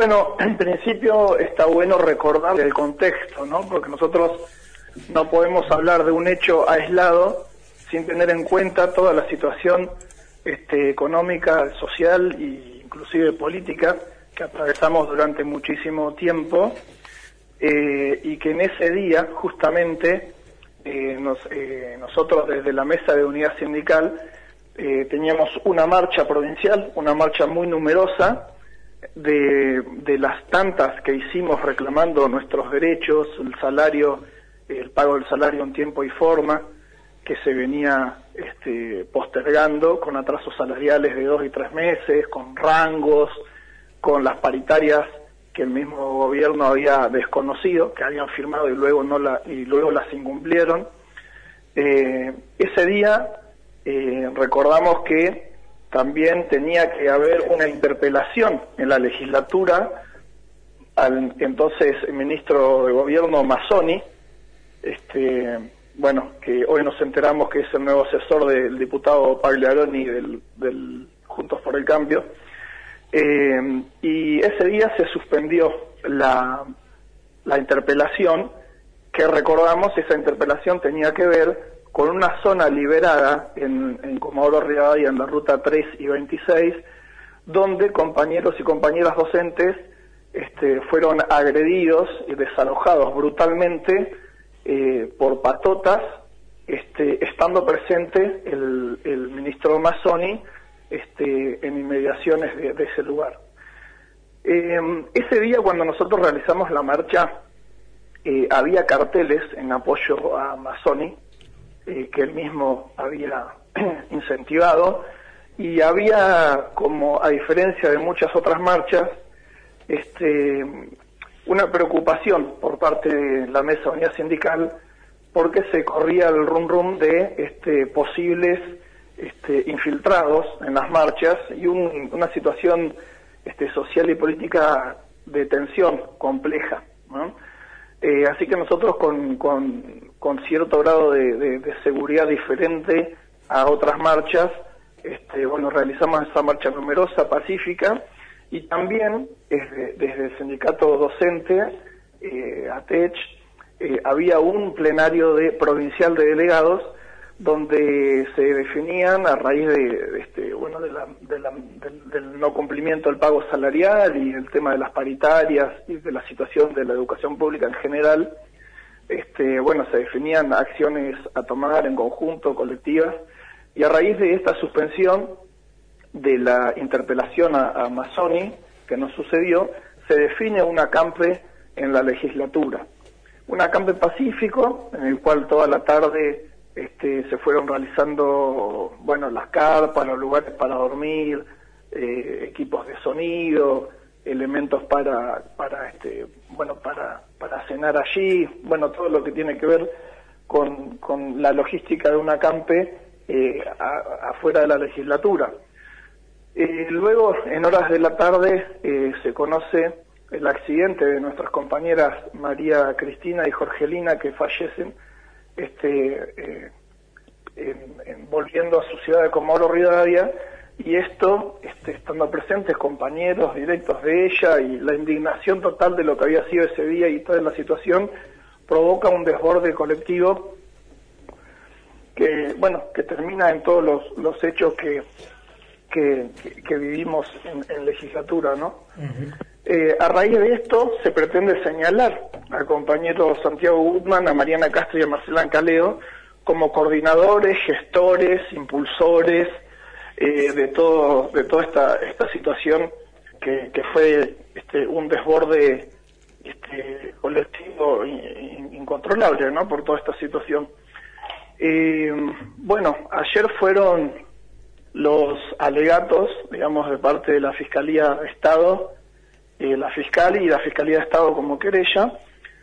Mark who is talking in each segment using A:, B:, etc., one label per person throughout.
A: Bueno, en principio está bueno recordar el contexto, ¿no? Porque nosotros no podemos hablar de un hecho aislado sin tener en cuenta toda la situación económica, social e inclusive política que atravesamos durante muchísimo tiempo, y que en ese día justamente nosotros desde la Mesa de Unidad Sindical teníamos una marcha provincial, una marcha muy numerosa, de las tantas que hicimos reclamando nuestros derechos, el salario, el pago del salario en tiempo y forma, que se venía postergando con atrasos salariales de 2 y 3 meses, con rangos, con las paritarias que el mismo gobierno había desconocido, que habían firmado y luego luego las incumplieron. Ese día recordamos que también tenía que haber una interpelación en la legislatura al entonces ministro de Gobierno Mazzoni, que hoy nos enteramos que es el nuevo asesor del diputado Pagliaroni del Juntos por el Cambio, y ese día se suspendió la interpelación, que recordamos, esa interpelación tenía que ver con una zona liberada en Comodoro Rivadavia, en la ruta 3 y 26, donde compañeros y compañeras docentes fueron agredidos y desalojados brutalmente por patotas, estando presente el ministro Mazzoni en inmediaciones de ese lugar. Ese día, cuando nosotros realizamos la marcha, había carteles en apoyo a Mazzoni, que él mismo había incentivado, y había, como a diferencia de muchas otras marchas, una preocupación por parte de la Mesa de Unidad Sindical, porque se corría el rum de posibles infiltrados en las marchas y una situación social y política de tensión compleja, ¿no? Así que nosotros con cierto grado de seguridad diferente a otras marchas, realizamos esa marcha numerosa, pacífica, y también desde el sindicato docente, ATECH, había un plenario provincial de delegados donde se definían, a raíz del no cumplimiento del pago salarial y el tema de las paritarias y de la situación de la educación pública en general, se definían acciones a tomar en conjunto, colectivas, y a raíz de esta suspensión de la interpelación a Mazzoni, que no sucedió, se define un acampe en la legislatura. Un acampe pacífico, en el cual toda la tarde se fueron realizando, las carpas, los lugares para dormir, equipos de sonido, elementos para cenar allí, todo lo que tiene que ver con la logística de un acampe afuera de la legislatura. Luego, en horas de la tarde, se conoce el accidente de nuestras compañeras María Cristina y Jorgelina, que fallecen volviendo a su ciudad de Comodoro Rivadavia, y esto, estando presentes compañeros directos de ella, y la indignación total de lo que había sido ese día y toda la situación, provoca un desborde colectivo que termina en todos los hechos que vivimos en legislatura, ¿no? Uh-huh. A raíz de esto se pretende señalar al compañero Santiago Gutman, a Mariana Castro y a Marcela Caleo como coordinadores, gestores, impulsores de toda esta situación que fue un desborde colectivo incontrolable, ¿no? Por toda esta situación. Ayer fueron los alegatos, digamos, de parte de la Fiscalía de Estado, la fiscal y la Fiscalía de Estado como querella,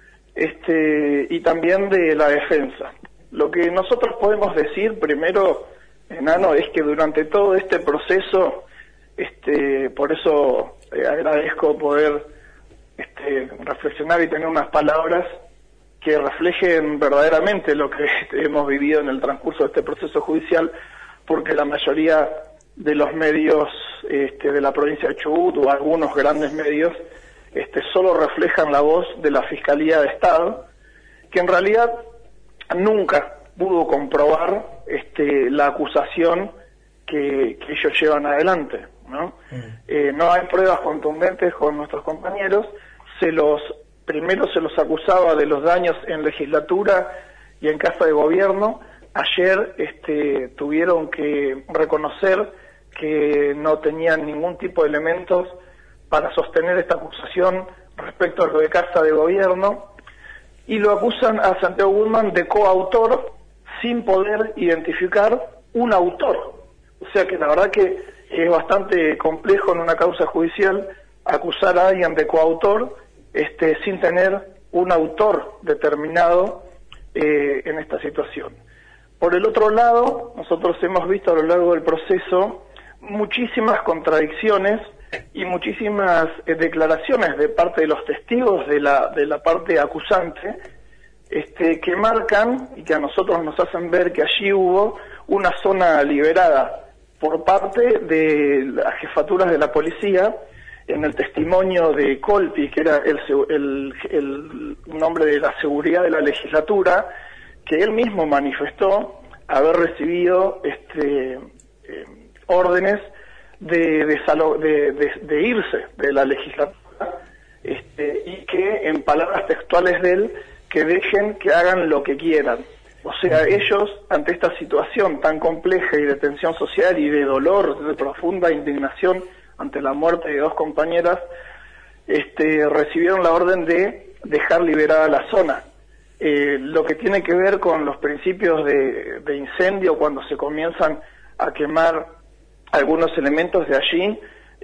A: y también de la defensa. Lo que nosotros podemos decir primero, Enano, es que durante todo este proceso, por eso agradezco poder reflexionar y tener unas palabras que reflejen verdaderamente lo que hemos vivido en el transcurso de este proceso judicial, porque la mayoría de los medios de la provincia de Chubut o algunos grandes medios solo reflejan la voz de la Fiscalía de Estado, que en realidad nunca pudo comprobar la acusación que ellos llevan adelante, ¿no? No hay pruebas contundentes con nuestros compañeros. Primero se los acusaba de los daños en legislatura y en Casa de Gobierno. Ayer tuvieron que reconocer que no tenían ningún tipo de elementos para sostener esta acusación respecto a lo de Casa de Gobierno, y lo acusan a Santiago Guzmán de coautor sin poder identificar un autor. O sea que la verdad que es bastante complejo en una causa judicial acusar a alguien de coautor sin tener un autor determinado en esta situación. Por el otro lado, nosotros hemos visto a lo largo del proceso muchísimas contradicciones y muchísimas declaraciones de parte de los testigos de la parte acusante, que marcan y que a nosotros nos hacen ver que allí hubo una zona liberada por parte de las jefaturas de la policía. En el testimonio de Colpi, que era el nombre de la seguridad de la legislatura, que él mismo manifestó haber recibido órdenes de irse de la legislatura, y que en palabras textuales de él, que dejen que hagan lo que quieran. O sea, ellos, ante esta situación tan compleja y de tensión social y de dolor, de profunda indignación ante la muerte de dos compañeras, recibieron la orden de dejar liberada la zona. Lo que tiene que ver con los principios de incendio, cuando se comienzan a quemar algunos elementos de allí,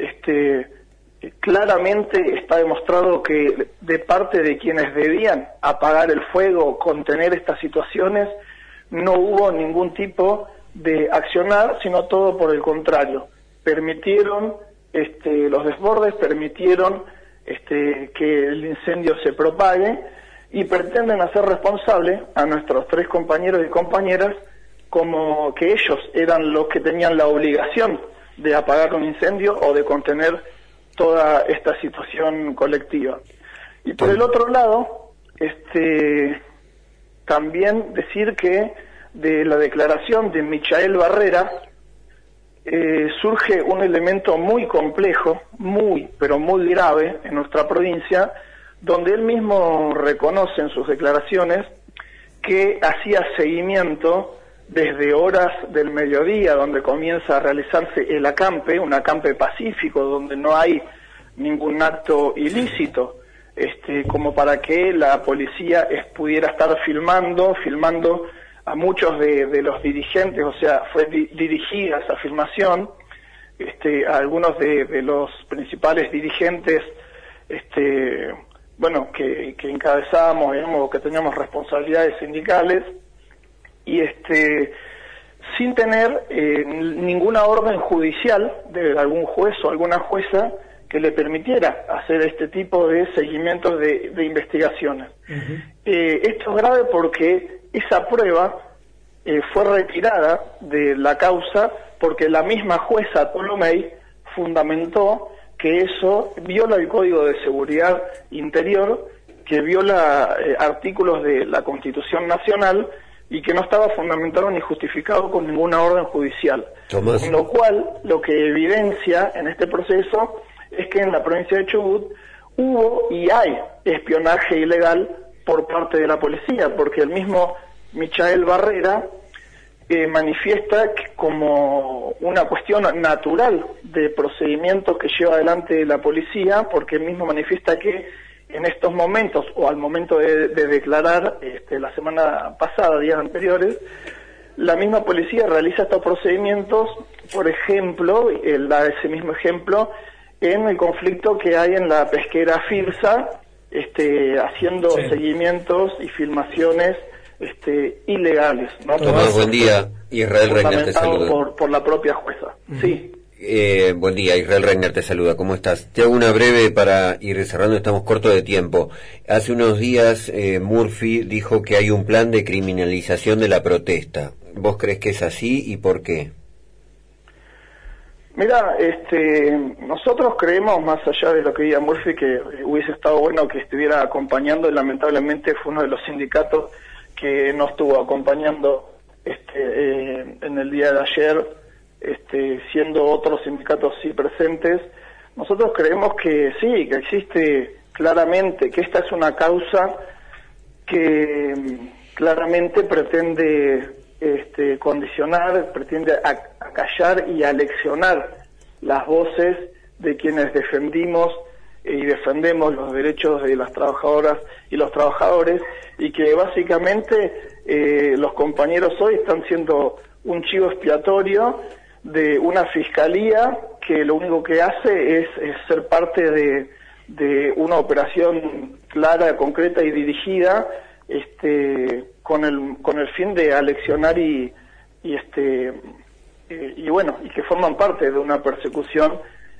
A: claramente está demostrado que de parte de quienes debían apagar el fuego, contener estas situaciones, no hubo ningún tipo de accionar, sino todo por el contrario. Permitieron los desbordes, permitieron que el incendio se propague, y pretenden hacer responsable a nuestros 3 compañeros y compañeras como que ellos eran los que tenían la obligación de apagar un incendio o de contener toda esta situación colectiva. Y por el otro lado, también decir que de la declaración de Michael Barrera surge un elemento muy complejo, pero muy grave en nuestra provincia, donde él mismo reconoce en sus declaraciones que hacía seguimiento desde horas del mediodía, donde comienza a realizarse el acampe, un acampe pacífico, donde no hay ningún acto ilícito, como para que la policía pudiera estar filmando a muchos de los dirigentes. O sea, fue dirigida esa filmación a algunos de los principales dirigentes, que encabezábamos, digamos, que teníamos responsabilidades sindicales, y sin tener ninguna orden judicial de algún juez o alguna jueza que le permitiera hacer este tipo de seguimientos de investigaciones. Esto es grave porque esa prueba fue retirada de la causa porque la misma jueza Tolomei fundamentó que eso viola el Código de Seguridad Interior, que viola artículos de la Constitución Nacional y que no estaba fundamentado ni justificado con ninguna orden judicial.
B: Tomás.
A: Con lo cual, lo que evidencia en este proceso es que en la provincia de Chubut hubo y hay espionaje ilegal por parte de la policía, porque el mismo Michael Barrera manifiesta que como una cuestión natural de procedimientos que lleva adelante la policía, porque él mismo manifiesta que en estos momentos, o al momento de declarar la semana pasada, días anteriores, la misma policía realiza estos procedimientos. Por ejemplo, él da ese mismo ejemplo en el conflicto que hay en la pesquera Firsa, haciendo seguimientos y filmaciones ilegales, ¿no?
B: Tomás, buen día. Israel Reiner te saluda.
A: Por la propia jueza. Sí.
B: Buen día, Israel Reiner te saluda. ¿Cómo estás? Te hago una breve para ir cerrando, estamos cortos de tiempo. Hace unos días Murphy dijo que hay un plan de criminalización de la protesta. ¿Vos crees que es así y por qué?
A: Mira, nosotros creemos, más allá de lo que diga Murphy, que hubiese estado bueno que estuviera acompañando, y lamentablemente fue uno de los sindicatos que no estuvo acompañando en el día de ayer, siendo otros sindicatos sí presentes. Nosotros creemos que sí, que existe claramente, que esta es una causa que claramente pretende condicionar, pretende acallar y aleccionar las voces de quienes defendimos y defendemos los derechos de las trabajadoras y los trabajadores, y que básicamente los compañeros hoy están siendo un chivo expiatorio de una fiscalía que lo único que hace es ser parte de una operación clara, concreta y dirigida, con el fin de aleccionar y bueno, y que forman parte de una persecución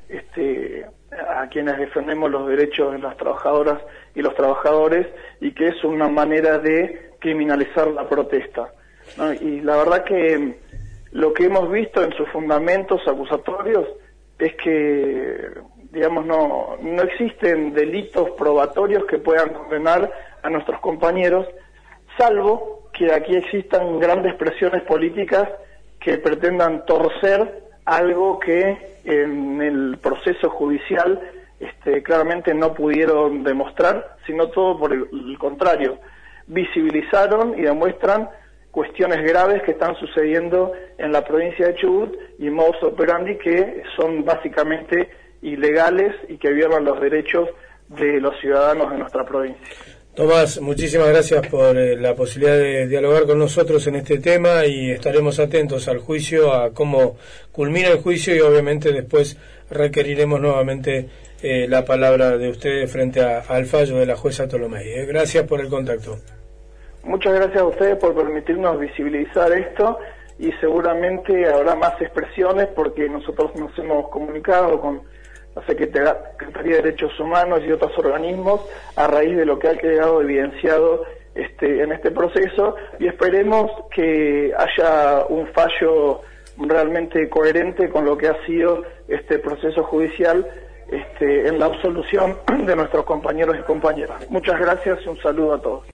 A: a quienes defendemos los derechos de las trabajadoras y los trabajadores, y que es una manera de criminalizar la protesta, ¿no? Y la verdad que lo que hemos visto en sus fundamentos acusatorios es que, digamos, no existen delitos probatorios que puedan condenar a nuestros compañeros, salvo que aquí existan grandes presiones políticas que pretendan torcer algo que en el proceso judicial claramente no pudieron demostrar, sino todo por el contrario, visibilizaron y demuestran cuestiones graves que están sucediendo en la provincia de Chubut y modus operandi que son básicamente ilegales y que violan los derechos de los ciudadanos de nuestra provincia.
C: Tomás, muchísimas gracias por la posibilidad de dialogar con nosotros en este tema, y estaremos atentos al juicio, a cómo culmina el juicio, y obviamente después requeriremos nuevamente la palabra de ustedes frente al fallo de la jueza Tolomei. Gracias por el contacto. Muchas gracias a ustedes por permitirnos visibilizar esto, y seguramente habrá más expresiones porque nosotros nos hemos comunicado con la Secretaría de Derechos Humanos y otros organismos a raíz de lo que ha quedado evidenciado en este proceso, y esperemos que haya un fallo realmente coherente con lo que ha sido este proceso judicial en la absolución de nuestros compañeros y compañeras. Muchas gracias y un saludo a todos.